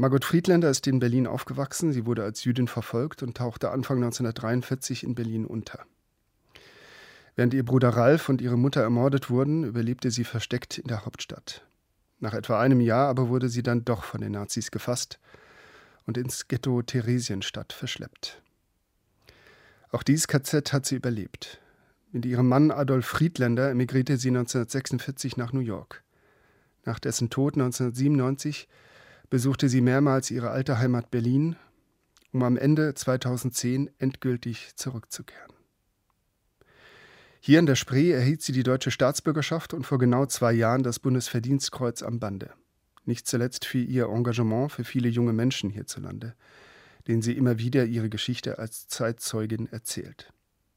Margot Friedländer ist in Berlin aufgewachsen. Sie wurde als Jüdin verfolgt und tauchte Anfang 1943 in Berlin unter. Während ihr Bruder Ralf und ihre Mutter ermordet wurden, überlebte sie versteckt in der Hauptstadt. Nach etwa einem Jahr aber wurde sie dann doch von den Nazis gefasst und ins Ghetto Theresienstadt verschleppt. Auch dieses KZ hat sie überlebt. Mit ihrem Mann Adolf Friedländer emigrierte sie 1946 nach New York. Nach dessen Tod 1997 besuchte sie mehrmals ihre alte Heimat Berlin, um am Ende 2010 endgültig zurückzukehren. Hier in der Spree erhielt sie die deutsche Staatsbürgerschaft und vor genau 2 Jahren das Bundesverdienstkreuz am Bande. Nicht zuletzt für ihr Engagement für viele junge Menschen hierzulande, denen sie immer wieder ihre Geschichte als Zeitzeugin erzählt.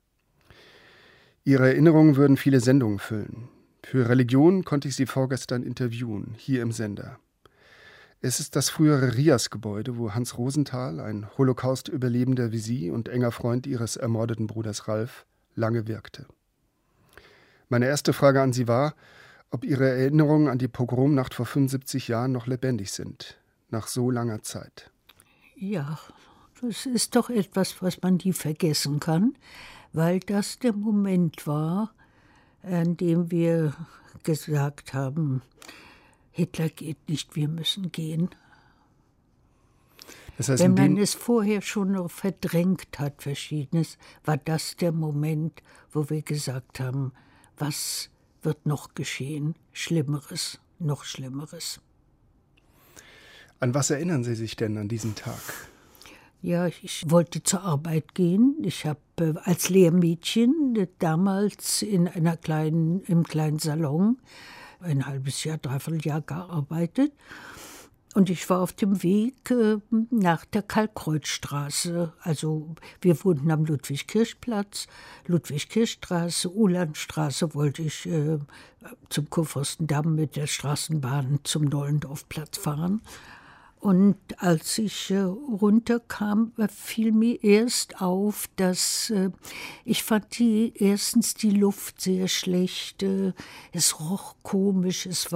Ihre Erinnerungen würden viele Sendungen füllen. Für Religion konnte ich sie vorgestern interviewen, hier im Sender. Es ist das frühere Rias-Gebäude, wo Hans Rosenthal, ein Holocaust-Überlebender wie sie und enger Freund ihres ermordeten Bruders Ralf, lange wirkte. Meine erste Frage an Sie war, ob Ihre Erinnerungen an die Pogromnacht vor 75 Jahren noch lebendig sind, nach so langer Zeit. Ja, das ist doch etwas, was man nie vergessen kann, weil das der Moment war, an dem wir gesagt haben, Hitler geht nicht, wir müssen gehen. Das heißt, wenn man es vorher schon noch verdrängt hat, Verschiedenes, war das der Moment, wo wir gesagt haben, was wird noch geschehen? Schlimmeres, noch Schlimmeres. An was erinnern Sie sich denn an diesen Tag? Ja, ich wollte zur Arbeit gehen. Ich habe als Lehrmädchen damals im kleinen Salon ein halbes Jahr, dreiviertel Jahr gearbeitet. Und ich war auf dem Weg nach der Karl-Kreuz-Straße. Also wir wohnten am Ludwig-Kirch-Platz, Ludwig-Kirch-Straße, Uhlandstraße wollte ich zum Kurfürstendamm mit der Straßenbahn zum Nollendorfplatz fahren. Und als ich runterkam, fiel mir erst auf, dass ich fand erstens die Luft sehr schlecht, es roch komisch, es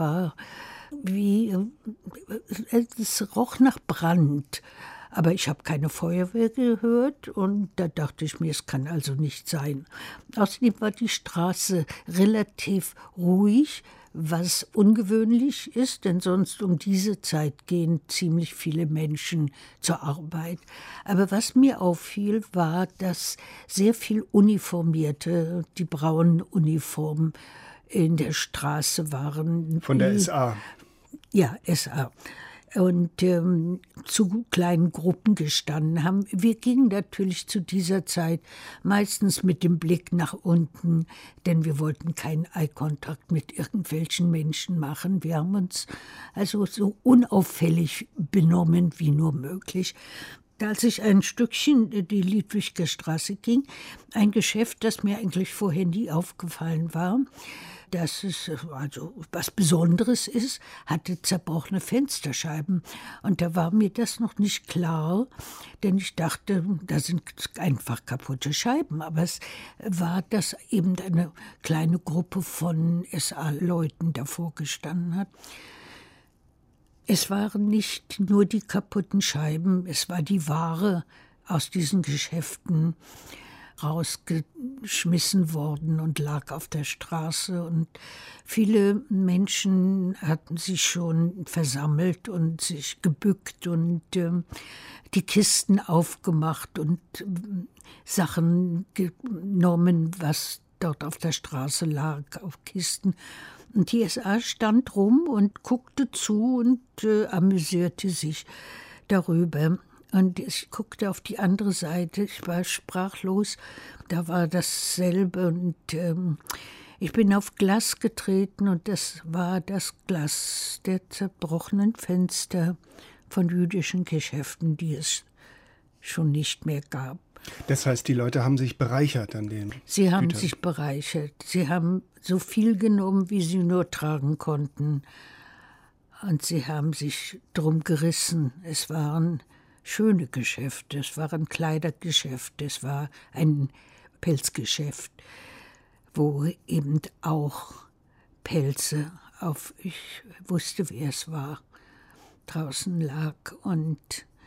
roch nach Brand. Aber ich habe keine Feuerwehr gehört und da dachte ich mir, es kann also nicht sein. Außerdem war die Straße relativ ruhig, was ungewöhnlich ist, denn sonst um diese Zeit gehen ziemlich viele Menschen zur Arbeit. Aber was mir auffiel, war, dass sehr viel Uniformierte, die braunen Uniformen in der Straße waren. Von der SA? Ja, SA. Und zu kleinen Gruppen gestanden haben. Wir gingen natürlich zu dieser Zeit meistens mit dem Blick nach unten, denn wir wollten keinen Eye-Kontakt mit irgendwelchen Menschen machen. Wir haben uns also so unauffällig benommen wie nur möglich. Als ich ein Stückchen die Ludwiger Straße ging, ein Geschäft, das mir eigentlich vorher nie aufgefallen war, dass es also was Besonderes ist, hatte zerbrochene Fensterscheiben. Und da war mir das noch nicht klar, denn ich dachte, da sind einfach kaputte Scheiben. Aber es war, dass eben eine kleine Gruppe von SA-Leuten davor gestanden hat. Es waren nicht nur die kaputten Scheiben, es war die Ware aus diesen Geschäften rausgeschmissen worden und lag auf der Straße. Und viele Menschen hatten sich schon versammelt und sich gebückt und die Kisten aufgemacht und Sachen genommen, was dort auf der Straße lag, auf Kisten. Und die SA stand rum und guckte zu und amüsierte sich darüber. Und ich guckte auf die andere Seite, ich war sprachlos, da war dasselbe und ich bin auf Glas getreten und das war das Glas der zerbrochenen Fenster von jüdischen Geschäften, die es schon nicht mehr gab. Das heißt, die Leute haben sich bereichert an den Sie haben Gütern. sich bereichert, sie haben so viel genommen, wie sie nur tragen konnten und sie haben sich drum gerissen. Es waren schöne Geschäfte, es waren Kleidergeschäfte, es war ein Pelzgeschäft, wo eben auch Pelze ich wusste, wer es war. draußen lag. Und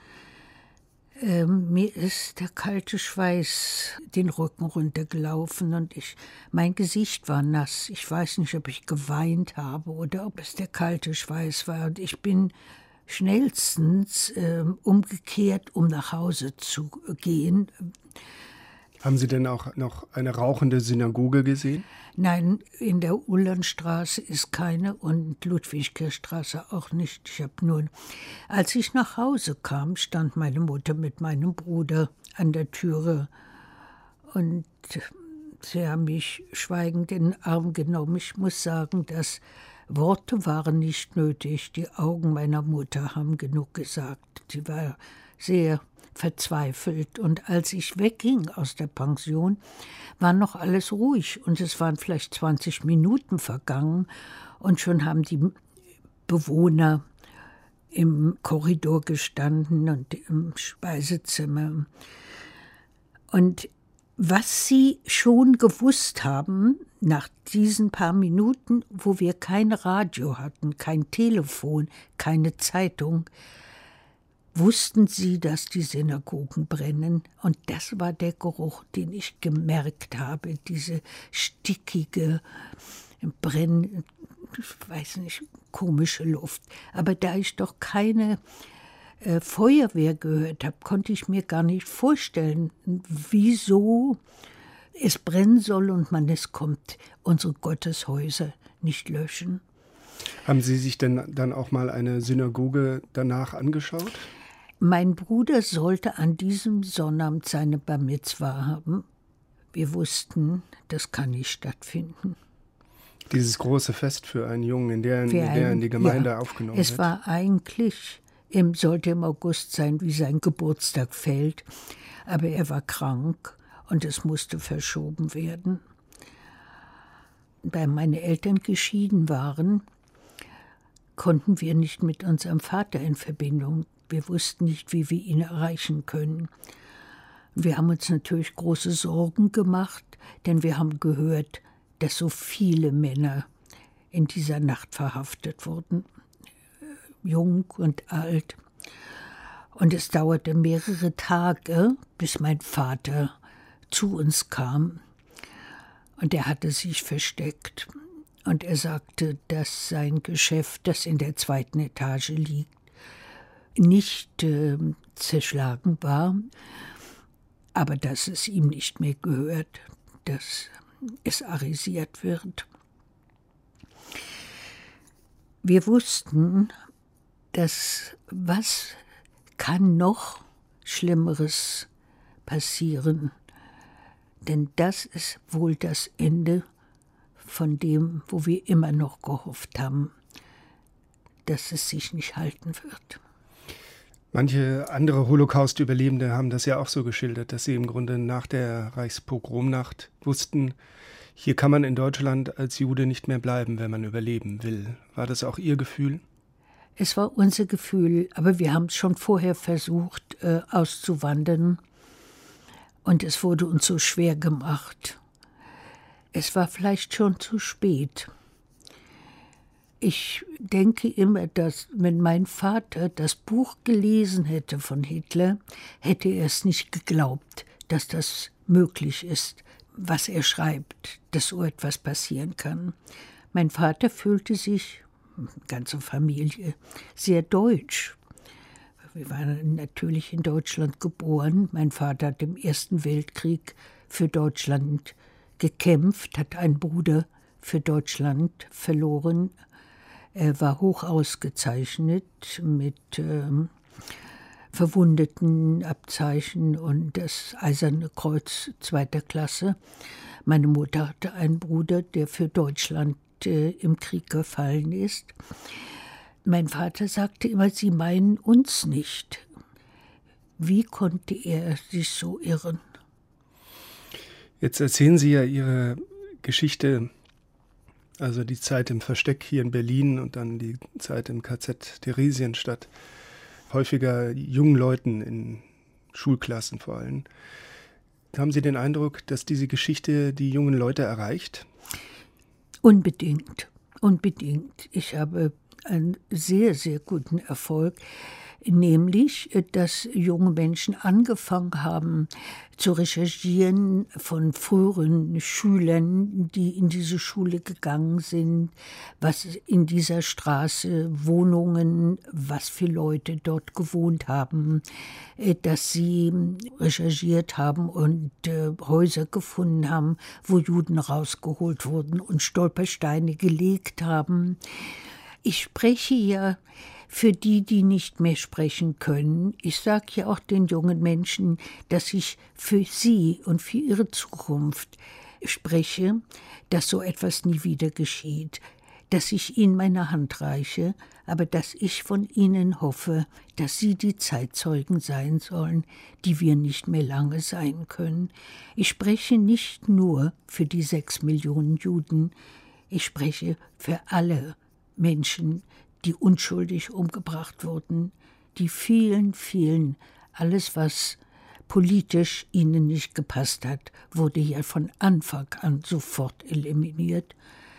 mir ist der kalte Schweiß den Rücken runtergelaufen und mein Gesicht war nass. Ich weiß nicht, ob ich geweint habe oder ob es der kalte Schweiß war. Und ich bin schnellstens umgekehrt, um nach Hause zu gehen. Haben Sie denn auch noch eine rauchende Synagoge gesehen? Nein, in der Ullernstraße ist keine und Ludwigkirchstraße auch nicht. Als ich nach Hause kam, stand meine Mutter mit meinem Bruder an der Türe und sie haben mich schweigend in den Arm genommen. Ich muss sagen, dass Worte waren nicht nötig. Die Augen meiner Mutter haben genug gesagt. Sie war sehr verzweifelt. Und als ich wegging aus der Pension, war noch alles ruhig. Und es waren vielleicht 20 Minuten vergangen. Und schon haben die Bewohner im Korridor gestanden und im Speisezimmer. Und was sie schon gewusst haben, nach diesen paar Minuten, wo wir kein Radio hatten, kein Telefon, keine Zeitung, wussten sie, dass die Synagogen brennen. Und das war der Geruch, den ich gemerkt habe, diese stickige, ich weiß nicht, komische Luft. Aber da ich doch keine Feuerwehr gehört habe, konnte ich mir gar nicht vorstellen, wieso es brennen soll und man es kommt, unsere Gotteshäuser nicht löschen. Haben Sie sich denn dann auch mal eine Synagoge danach angeschaut? Mein Bruder sollte an diesem Sonnabend seine Bar Mitzwa haben. Wir wussten, das kann nicht stattfinden. Dieses große Fest für einen Jungen, in der in die Gemeinde aufgenommen wird. Es war eigentlich, sollte im August sein, wie sein Geburtstag fällt. Aber er war krank und es musste verschoben werden. Da meine Eltern geschieden waren, konnten wir nicht mit unserem Vater in Verbindung. Wir wussten nicht, wie wir ihn erreichen können. Wir haben uns natürlich große Sorgen gemacht, denn wir haben gehört, dass so viele Männer in dieser Nacht verhaftet wurden, jung und alt. Und es dauerte mehrere Tage, bis mein Vater zu uns kam. Und er hatte sich versteckt. Und er sagte, dass sein Geschäft, das in der 2. Etage liegt, nicht zerschlagen war, aber dass es ihm nicht mehr gehört, dass es arisiert wird. Wir wussten, dass was kann noch Schlimmeres passieren, denn das ist wohl das Ende von dem, wo wir immer noch gehofft haben, dass es sich nicht halten wird. Manche andere Holocaust-Überlebende haben das ja auch so geschildert, dass sie im Grunde nach der Reichspogromnacht wussten, hier kann man in Deutschland als Jude nicht mehr bleiben, wenn man überleben will. War das auch Ihr Gefühl? Es war unser Gefühl, aber wir haben es schon vorher versucht, auszuwandern. Und es wurde uns so schwer gemacht. Es war vielleicht schon zu spät. Ich denke immer, dass wenn mein Vater das Buch gelesen hätte von Hitler, hätte er es nicht geglaubt, dass das möglich ist, was er schreibt, dass so etwas passieren kann. Mein Vater fühlte sich, ganze Familie, sehr deutsch. Wir waren natürlich in Deutschland geboren. Mein Vater hat im Ersten Weltkrieg für Deutschland gekämpft, hat einen Bruder für Deutschland verloren. Er war hoch ausgezeichnet mit Verwundetenabzeichen und das Eiserne Kreuz 2. Klasse. Meine Mutter hatte einen Bruder, der für Deutschland im Krieg gefallen ist. Mein Vater sagte immer, Sie meinen uns nicht. Wie konnte er sich so irren? Jetzt erzählen Sie ja Ihre Geschichte, also die Zeit im Versteck hier in Berlin und dann die Zeit im KZ Theresienstadt, häufiger jungen Leuten in Schulklassen vor allem. Haben Sie den Eindruck, dass diese Geschichte die jungen Leute erreicht? Unbedingt, unbedingt. Ich habe einen sehr, sehr guten Erfolg, nämlich, dass junge Menschen angefangen haben zu recherchieren von früheren Schülern, die in diese Schule gegangen sind, was in dieser Straße, Wohnungen, was für Leute dort gewohnt haben, dass sie recherchiert haben und Häuser gefunden haben, wo Juden rausgeholt wurden und Stolpersteine gelegt haben. Ich spreche ja für die, die nicht mehr sprechen können. Ich sage ja auch den jungen Menschen, dass ich für sie und für ihre Zukunft spreche, dass so etwas nie wieder geschieht, dass ich ihnen meine Hand reiche, aber dass ich von ihnen hoffe, dass sie die Zeitzeugen sein sollen, die wir nicht mehr lange sein können. Ich spreche nicht nur für die 6 Millionen Juden, ich spreche für alle Menschen, die unschuldig umgebracht wurden, die vielen, vielen, alles, was politisch ihnen nicht gepasst hat, wurde ja von Anfang an sofort eliminiert.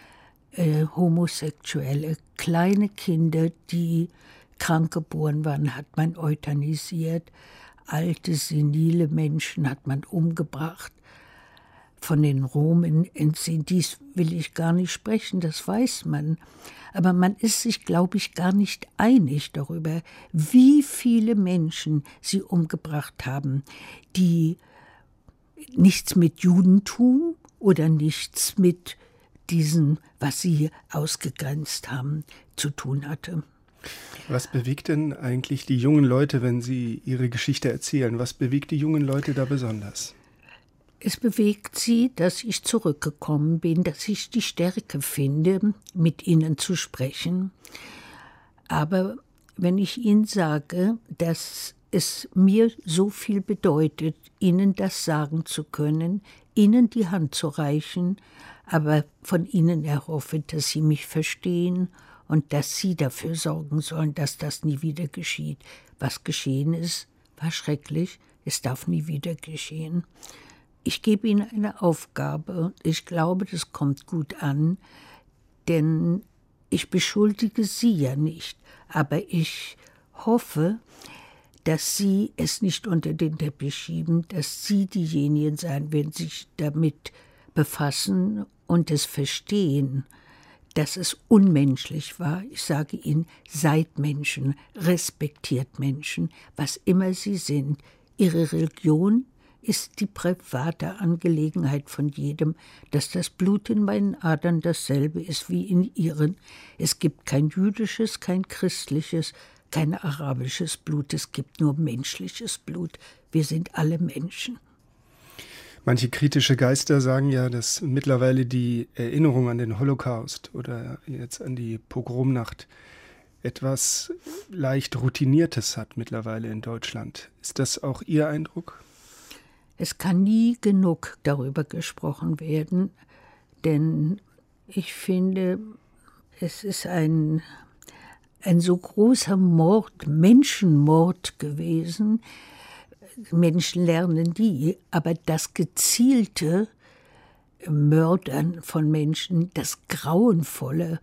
Homosexuelle, kleine Kinder, die krank geboren waren, hat man euthanisiert. Alte, senile Menschen hat man umgebracht. Von den Romen entziehen, dies will ich gar nicht sprechen, das weiß man. Aber man ist sich, glaube ich, gar nicht einig darüber, wie viele Menschen sie umgebracht haben, die nichts mit Judentum oder nichts mit diesem, was sie ausgegrenzt haben, zu tun hatte. Was bewegt denn eigentlich die jungen Leute, wenn sie ihre Geschichte erzählen? Was bewegt die jungen Leute da besonders? Es bewegt sie, dass ich zurückgekommen bin, dass ich die Stärke finde, mit ihnen zu sprechen. Aber wenn ich ihnen sage, dass es mir so viel bedeutet, ihnen das sagen zu können, ihnen die Hand zu reichen, aber von ihnen erhoffe, dass sie mich verstehen und dass sie dafür sorgen sollen, dass das nie wieder geschieht. Was geschehen ist, war schrecklich, es darf nie wieder geschehen. Ich gebe Ihnen eine Aufgabe. Ich glaube, das kommt gut an, denn ich beschuldige Sie ja nicht. Aber ich hoffe, dass Sie es nicht unter den Teppich schieben, dass Sie diejenigen sein werden, sich damit befassen und es verstehen, dass es unmenschlich war. Ich sage Ihnen, seid Menschen, respektiert Menschen, was immer sie sind. Ihre Religion ist die private Angelegenheit von jedem, dass das Blut in meinen Adern dasselbe ist wie in ihren. Es gibt kein jüdisches, kein christliches, kein arabisches Blut, es gibt nur menschliches Blut. Wir sind alle Menschen. Manche kritische Geister sagen ja, dass mittlerweile die Erinnerung an den Holocaust oder jetzt an die Pogromnacht etwas leicht Routiniertes hat mittlerweile in Deutschland. Ist das auch Ihr Eindruck? Es kann nie genug darüber gesprochen werden, denn ich finde, es ist ein so großer Mord, Menschenmord gewesen. Menschen lernen die, aber das gezielte Mördern von Menschen, das Grauenvolle,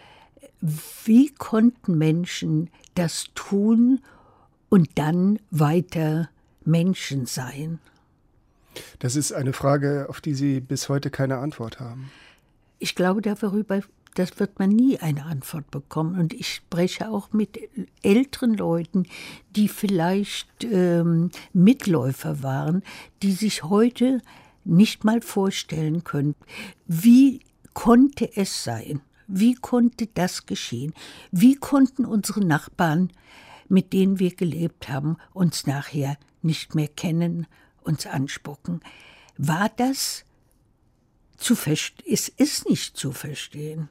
wie konnten Menschen das tun und dann weiter Menschen sein? Das ist eine Frage, auf die Sie bis heute keine Antwort haben. Ich glaube, darüber, das wird man nie eine Antwort bekommen. Und ich spreche auch mit älteren Leuten, die vielleicht Mitläufer waren, die sich heute nicht mal vorstellen können, wie konnte es sein? Wie konnte das geschehen? Wie konnten unsere Nachbarn, mit denen wir gelebt haben, uns nachher nicht mehr kennen, uns anspucken? War das zu verstehen? Es ist nicht zu verstehen.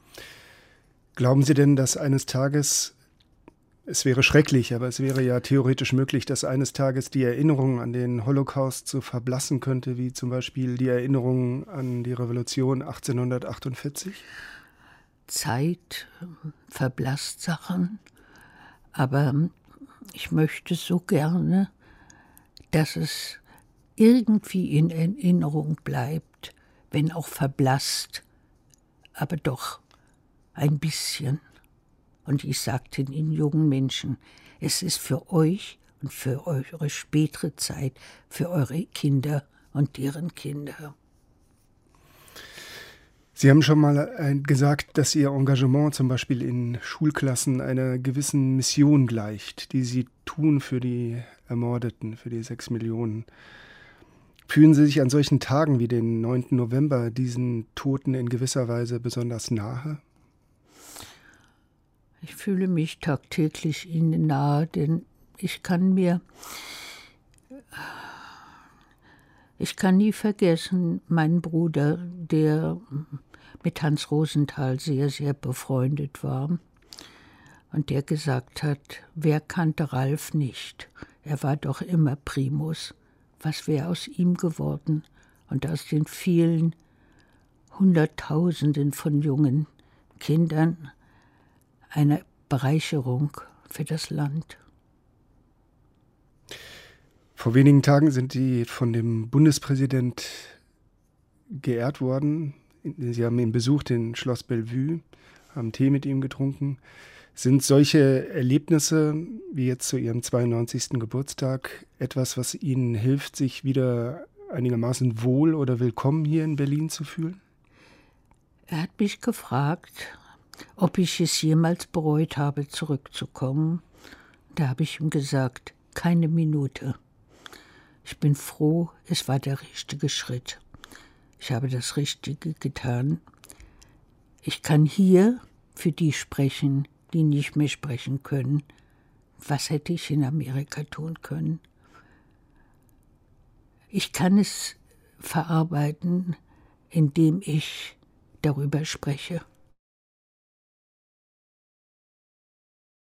Glauben Sie denn, dass eines Tages, es wäre schrecklich, aber es wäre ja theoretisch möglich, dass eines Tages die Erinnerung an den Holocaust so verblassen könnte, wie zum Beispiel die Erinnerung an die Revolution 1848? Zeit verblasst Sachen, aber ich möchte so gerne, dass es irgendwie in Erinnerung bleibt, wenn auch verblasst, aber doch ein bisschen. Und ich sagte den jungen Menschen, es ist für euch und für eure spätere Zeit, für eure Kinder und deren Kinder. Sie haben schon mal gesagt, dass Ihr Engagement zum Beispiel in Schulklassen einer gewissen Mission gleicht, die Sie tun für die Ermordeten, für die 6 Millionen. Fühlen Sie sich an solchen Tagen wie den 9. November diesen Toten in gewisser Weise besonders nahe? Ich fühle mich tagtäglich ihnen nahe, denn ich kann nie vergessen, meinen Bruder, der mit Hans Rosenthal sehr, sehr befreundet war und der gesagt hat, wer kannte Ralf nicht? Er war doch immer Primus. Was wäre aus ihm geworden und aus den vielen Hunderttausenden von jungen Kindern eine Bereicherung für das Land. Vor wenigen Tagen sind Sie von dem Bundespräsident geehrt worden. Sie haben ihn besucht in Schloss Bellevue, haben Tee mit ihm getrunken. Sind solche Erlebnisse, wie jetzt zu Ihrem 92. Geburtstag, etwas, was Ihnen hilft, sich wieder einigermaßen wohl oder willkommen hier in Berlin zu fühlen? Er hat mich gefragt, ob ich es jemals bereut habe, zurückzukommen. Da habe ich ihm gesagt, keine Minute. Ich bin froh, es war der richtige Schritt. Ich habe das Richtige getan. Ich kann hier für die sprechen, die nicht mehr sprechen können. Was hätte ich in Amerika tun können? Ich kann es verarbeiten, indem ich darüber spreche.